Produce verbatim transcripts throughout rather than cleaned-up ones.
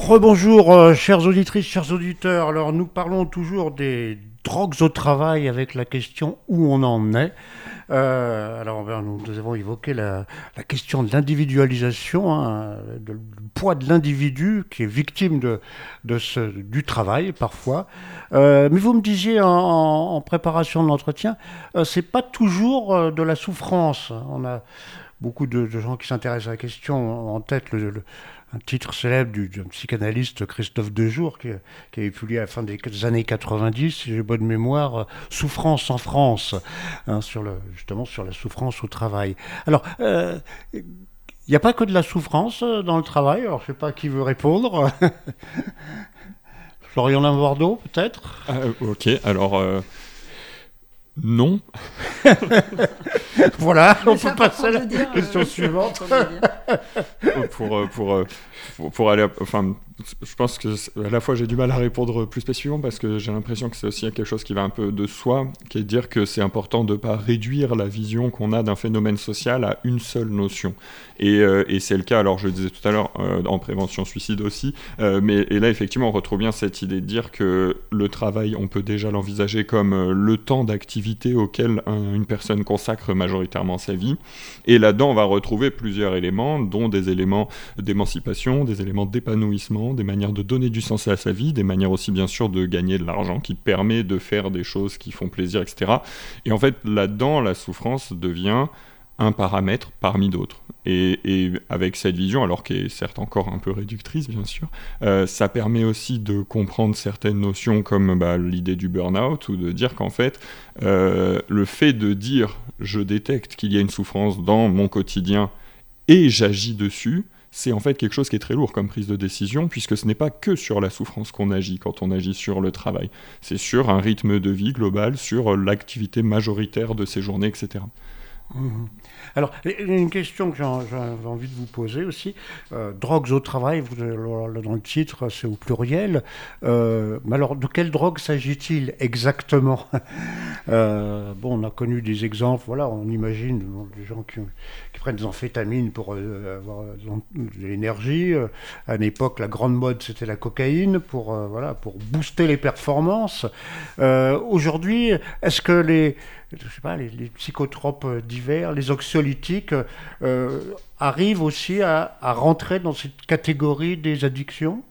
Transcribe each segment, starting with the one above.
Rebonjour, euh, chères auditrices, chers auditeurs. Alors, nous parlons toujours des drogues au travail avec la question où on en est. Euh, alors, ben, nous, nous avons évoqué la, la question de l'individualisation, hein, de- du poids de l'individu qui est victime de, de ce, du travail parfois. Euh, mais vous me disiez en, en- en préparation de l'entretien, euh, c'est pas toujours euh, de la souffrance. On a beaucoup de, de gens qui s'intéressent à la question en tête le, le- un titre célèbre du, d'un psychanalyste Christophe Dejour qui, qui avait publié à la fin des années quatre-vingt-dix, si j'ai bonne mémoire, euh, Souffrance en France, hein, sur le, justement sur la souffrance au travail. Alors, euh, il n'y a pas que de la souffrance euh, dans le travail, alors je ne sais pas qui veut répondre. Florian Lambordeau, peut-être. Ah, ok, alors euh, non. Voilà, on Ça, peut par passer à contre, la de dire, question euh, suivante. faut le dire. pour, euh, pour, euh, pour, pour aller, à- enfin, je pense que c'est- à la fois j'ai du mal à répondre plus spécifiquement parce que j'ai l'impression que c'est aussi quelque chose qui va un peu de soi, qui est de dire que c'est important de ne pas réduire la vision qu'on a d'un phénomène social à une seule notion. Et, euh, et c'est le cas, alors je le disais tout à l'heure, euh, en prévention suicide aussi, euh, mais et là effectivement on retrouve bien cette idée de dire que le travail, on peut déjà l'envisager comme euh, le temps d'activité auquel un- une personne consacre majoritairement sa vie. Et là-dedans on va retrouver plusieurs éléments, dont des éléments d'émancipation, des éléments d'épanouissement, des manières de donner du sens à sa vie, des manières aussi bien sûr de gagner de l'argent qui permet de faire des choses qui font plaisir, et cetera. Et en fait là-dedans la souffrance devient un paramètre parmi d'autres. Et, et avec cette vision, alors qui est certes encore un peu réductrice bien sûr, euh, ça permet aussi de comprendre certaines notions comme bah, l'idée du burn-out, ou de dire qu'en fait, euh, le fait de dire je détecte qu'il y a une souffrance dans mon quotidien et j'agis dessus, c'est en fait quelque chose qui est très lourd comme prise de décision, puisque ce n'est pas que sur la souffrance qu'on agit quand on agit sur le travail. C'est sur un rythme de vie global, sur l'activité majoritaire de ses journées, et cetera. Mhm. Alors, une question que j'en- j'avais envie de vous poser aussi, euh, drogues au travail, vous, euh, dans le titre, c'est au pluriel. Euh, mais alors, de quelle drogue s'agit-il exactement? Euh, bon, on a connu des exemples, voilà, on imagine bon, des gens qui, qui prennent des amphétamines pour euh, avoir de l'énergie. Euh, À une époque, la grande mode, c'était la cocaïne pour, euh, voilà, pour booster les performances. Euh, aujourd'hui, est-ce que les, je sais pas, les, les psychotropes euh, divers, les anxiolytiques, euh, arrivent aussi à, à rentrer dans cette catégorie des addictions?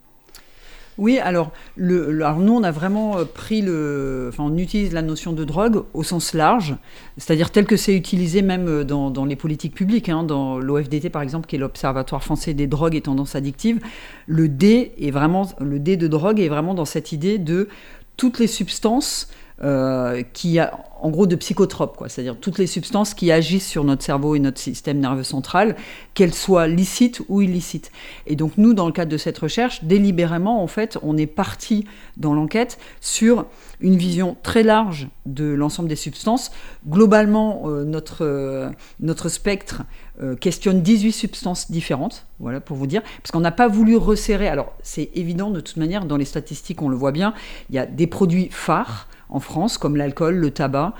Oui, alors, le, le- alors nous, on a vraiment euh, pris le... Enfin, on utilise la notion de drogue au sens large, c'est-à-dire tel que c'est utilisé même euh, dans, dans les politiques publiques, hein, dans l'O F D T, par exemple, qui est l'Observatoire français des drogues et tendances addictives. Le D est vraiment... Le D de drogue est vraiment dans cette idée de toutes les substances euh, qui a, en gros, de psychotropes, quoi. C'est-à-dire toutes les substances qui agissent sur notre cerveau et notre système nerveux central, qu'elles soient licites ou illicites. Et donc nous, dans le cadre de cette recherche, délibérément, en fait, on est parti dans l'enquête sur une vision très large de l'ensemble des substances. Globalement, euh, notre, euh, notre spectre euh, questionne dix-huit substances différentes, voilà, pour vous dire, parce qu'on n'a pas voulu resserrer. Alors, c'est évident, de toute manière, dans les statistiques, on le voit bien, il y a des produits phares en France, comme l'alcool, le tabac,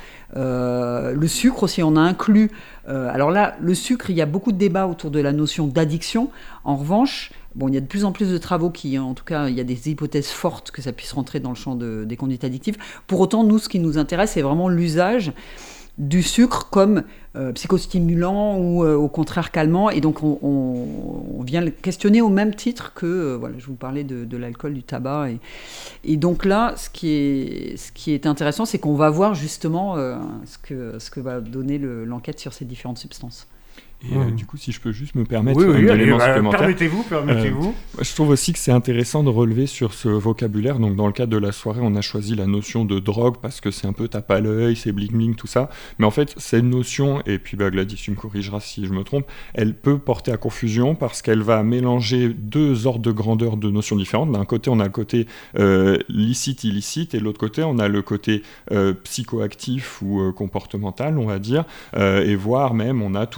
euh, le sucre aussi, on a inclus. Euh, alors là, le sucre, il y a beaucoup de débats autour de la notion d'addiction. En revanche, bon, il y a de plus en plus de travaux qui, en tout cas, il y a des hypothèses fortes que ça puisse rentrer dans le champ de, des conduites addictives. Pour autant, nous, ce qui nous intéresse, c'est vraiment l'usage du sucre comme euh, psychostimulant ou euh, au contraire calmant. Et donc, on, on, on vient le questionner au même titre que, euh, voilà, je vous parlais de, de l'alcool, du tabac. Et, et donc là, ce qui est, ce qui est intéressant, c'est qu'on va voir justement euh, ce, que, ce que va donner le, l'enquête sur ces différentes substances. Et euh, Mmh. du coup, si je peux juste me permettre Oui, un oui, allez, élément bah, supplémentaire. permettez-vous, permettez-vous. Euh, je trouve aussi que c'est intéressant de relever sur ce vocabulaire. Donc, dans le cadre de la soirée, on a choisi la notion de drogue parce que c'est un peu tape à l'œil, c'est bling bling, tout ça. Mais en fait, cette notion, et puis bah, Gladys, tu me corrigeras si je me trompe, elle peut porter à confusion parce qu'elle va mélanger deux ordres de grandeur de notions différentes. D'un côté, on a le côté euh, licite, illicite, et de l'autre côté, on a le côté euh, psychoactif ou euh, comportemental, on va dire, euh, et voire même, on a tout un imaginaire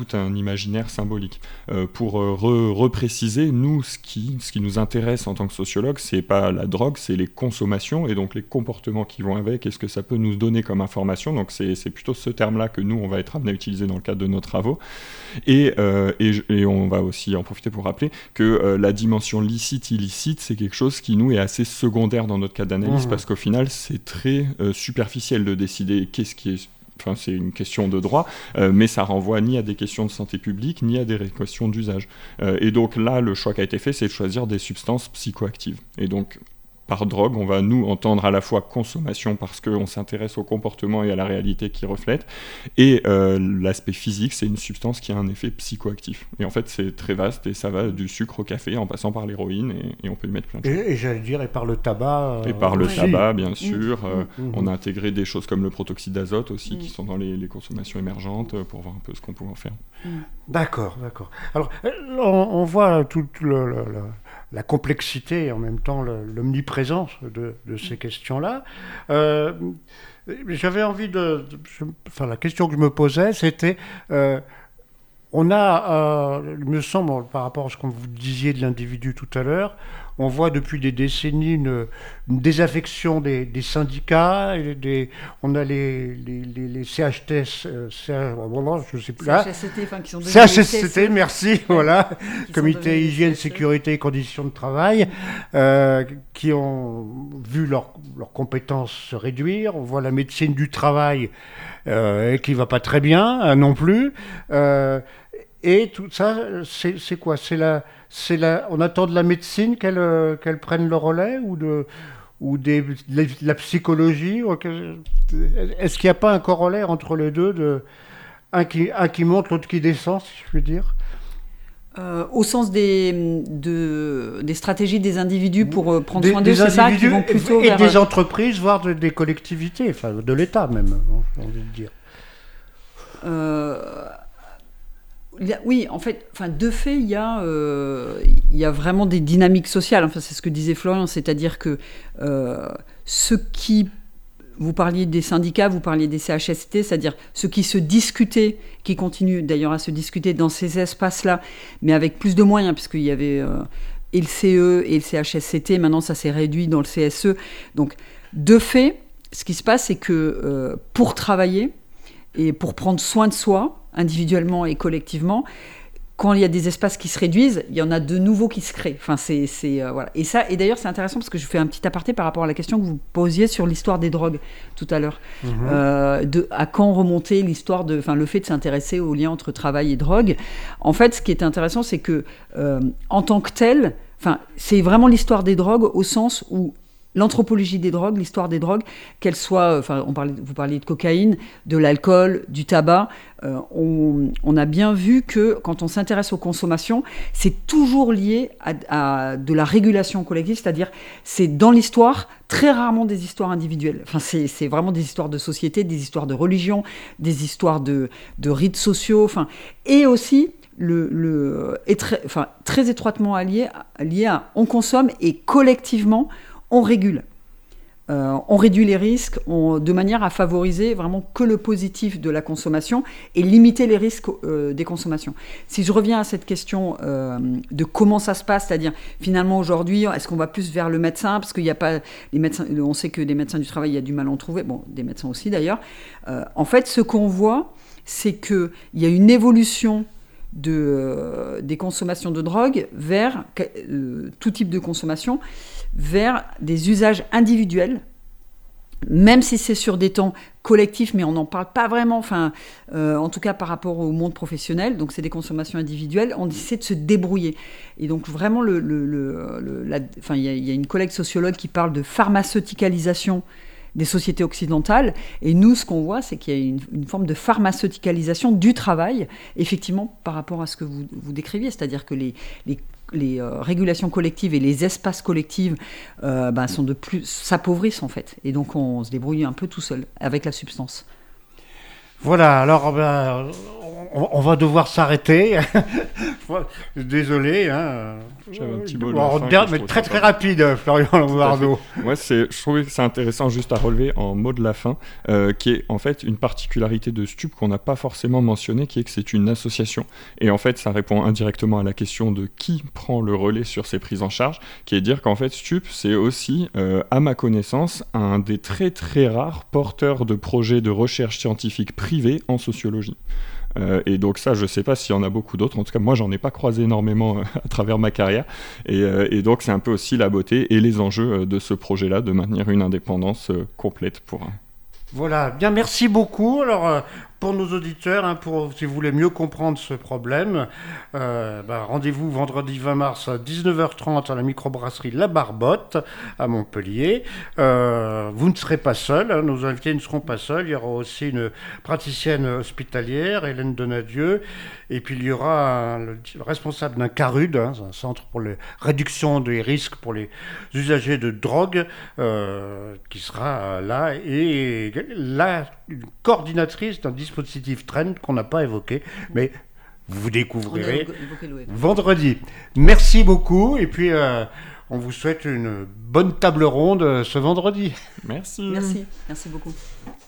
imaginaire symbolique. Euh, pour euh, re- repréciser, nous, ce qui, ce qui nous intéresse en tant que sociologue, c'est pas la drogue, c'est les consommations et donc les comportements qui vont avec et ce que ça peut nous donner comme information. Donc c'est, c'est plutôt ce terme-là que nous, on va être amené à utiliser dans le cadre de nos travaux. Et, euh, et, et on va aussi en profiter pour rappeler que euh, la dimension licite-illicite, c'est quelque chose qui, nous, est assez secondaire dans notre cas d'analyse, mmh. parce qu'au final, c'est très euh, superficiel de décider qu'est-ce qui est... Enfin, c'est une question de droit, euh, mais ça renvoie ni à des questions de santé publique, ni à des questions d'usage. Euh, et donc là, le choix qui a été fait, c'est de choisir des substances psychoactives. Et donc, par drogue, on va nous entendre à la fois consommation parce qu'on s'intéresse au comportement et à la réalité qui reflète, et euh, l'aspect physique, c'est une substance qui a un effet psychoactif. Et en fait, c'est très vaste et ça va du sucre au café en passant par l'héroïne et, et on peut y mettre plein de choses. Et, et j'allais dire, et par le tabac. Euh, et par le aussi. tabac, bien sûr. Mmh. Euh, mmh. On a intégré des choses comme le protoxyde d'azote aussi, mmh. qui sont dans les, les consommations émergentes pour voir un peu ce qu'on pouvait en faire. Mmh. D'accord, d'accord. Alors, on, on voit tout le... le, le... la complexité et en même temps le, l'omniprésence de, de ces questions-là. Euh, j'avais envie de, de... Enfin, la question que je me posais, c'était... Euh, on a, euh, il me semble, par rapport à ce que vous disiez de l'individu tout à l'heure, on voit depuis des décennies une, une désaffection des, des syndicats. Et des, on a les, les, les, les C H T S, euh, C H, je sais plus là. C H S C T, enfin, qui sont devenus C H S C T, merci, ouais, voilà. Comité hygiène, C S E. sécurité et conditions de travail, euh, qui ont vu leurs leur compétences se réduire. On voit la médecine du travail euh, qui va pas très bien euh, non plus. Euh, Et tout ça, c'est, c'est quoi c'est la, c'est la, on attend de la médecine qu'elle, euh, qu'elle prenne le relais ou de, ou des, de la psychologie ou que, est-ce qu'il n'y a pas un corollaire entre les deux, de, un, qui, un qui monte, l'autre qui descend, si je puis dire euh, Au sens des, de, des stratégies des individus pour euh, prendre des, soin d'eux, c'est ça qui vont plutôt et vers... des entreprises, voire de, des collectivités, enfin de l'État même, j'ai envie de dire. Euh... Oui, en fait, enfin, de fait, il y a, euh, il y a vraiment des dynamiques sociales. Enfin, c'est ce que disait Florian, c'est-à-dire que euh, ceux qui, vous parliez des syndicats, vous parliez des C H S T, c'est-à-dire ceux qui se discutaient, qui continuent d'ailleurs à se discuter dans ces espaces-là, mais avec plus de moyens, puisqu'il y avait euh, et le C E et le C H S C T, maintenant ça s'est réduit dans le C S E. Donc, de fait, ce qui se passe, c'est que euh, pour travailler et pour prendre soin de soi, individuellement et collectivement, quand il y a des espaces qui se réduisent, il y en a de nouveaux qui se créent. Enfin, c'est, c'est, euh, voilà. Et, ça, et d'ailleurs, c'est intéressant parce que je fais un petit aparté par rapport à la question que vous posiez sur l'histoire des drogues tout à l'heure. Mmh. Euh, de, à quand remonter l'histoire de, enfin, le fait de s'intéresser au lien entre travail et drogue. En fait, ce qui est intéressant, c'est que euh, en tant que tel, enfin, c'est vraiment l'histoire des drogues au sens où l'anthropologie des drogues, l'histoire des drogues, qu'elles soient, enfin, on parlait, vous parliez de cocaïne, de l'alcool, du tabac, euh, on, on a bien vu que quand on s'intéresse aux consommations, c'est toujours lié à, à de la régulation collective, c'est-à-dire c'est dans l'histoire très rarement des histoires individuelles. Enfin, c'est, c'est vraiment des histoires de société, des histoires de religion, des histoires de, de rites sociaux, enfin, et aussi Le, le, est très, enfin, très étroitement lié, lié à on consomme et collectivement on régule. Euh, on réduit les risques on, de manière à favoriser vraiment que le positif de la consommation et limiter les risques euh, des consommations. Si je reviens à cette question euh, de comment ça se passe, c'est-à-dire finalement aujourd'hui, est-ce qu'on va plus vers le médecin parce qu'il n'y a pas les médecins, on sait que des médecins du travail, il y a du mal à en trouver, bon, des médecins aussi d'ailleurs. Euh, en fait, ce qu'on voit, c'est qu'il y a une évolution de, euh, des consommations de drogue vers euh, tout type de consommation, vers des usages individuels, même si c'est sur des temps collectifs, mais on n'en parle pas vraiment, enfin, euh, en tout cas par rapport au monde professionnel, donc c'est des consommations individuelles, on essaie de se débrouiller. Et donc vraiment, le, le, le, le, la, enfin, il y a, y a une collègue sociologue qui parle de pharmaceuticalisation des sociétés occidentales, et nous, ce qu'on voit, c'est qu'il y a une, une forme de pharmaceuticalisation du travail, effectivement, par rapport à ce que vous, vous décriviez, c'est-à-dire que les, les les euh, régulations collectives et les espaces collectifs euh, ben, sont de plus, s'appauvrissent en fait. Et donc on se débrouille un peu tout seul avec la substance. Voilà, alors ben, on, on va devoir s'arrêter. Désolé. Hein. J'avais un petit mot de Alors, la fin der- que je mais trouve très sympa. très rapide, Florian Lombardo. Moi, c'est, je trouvais que c'est intéressant juste à relever en mot de la fin, euh, qui est en fait une particularité de Stup qu'on n'a pas forcément mentionné, qui est que c'est une association. Et en fait, ça répond indirectement à la question de qui prend le relais sur ces prises en charge, qui est de dire qu'en fait, Stup, c'est aussi, euh, à ma connaissance, un des très très rares porteurs de projets de recherche scientifique privés en sociologie. Euh, et donc ça, je sais pas s'il y en a beaucoup d'autres. En tout cas, moi, j'en ai pas croisé énormément euh, à travers ma carrière. Et, euh, et donc, c'est un peu aussi la beauté et les enjeux euh, de ce projet-là, de maintenir une indépendance euh, complète pour... un- Voilà, bien, merci beaucoup. Alors, euh, pour nos auditeurs, hein, pour, si vous voulez mieux comprendre ce problème, euh, bah, rendez-vous vendredi vingt mars à dix-neuf heures trente à la microbrasserie La Barbotte à Montpellier. Euh, vous ne serez pas seul, hein, nos invités ne seront pas seuls. Il y aura aussi une praticienne hospitalière, Hélène Donadieu, et puis il y aura un- le, le responsable d'un CARUD, hein, un centre pour la réduction des risques pour les usagers de drogue, euh, qui sera là, et la une coordinatrice d'un dispositif Trend qu'on n'a pas évoqué, mais vous On a découvrirez évoqué l'O F. vendredi. Merci beaucoup, et puis euh, on vous souhaite une bonne table ronde ce vendredi. Merci. Merci, merci beaucoup.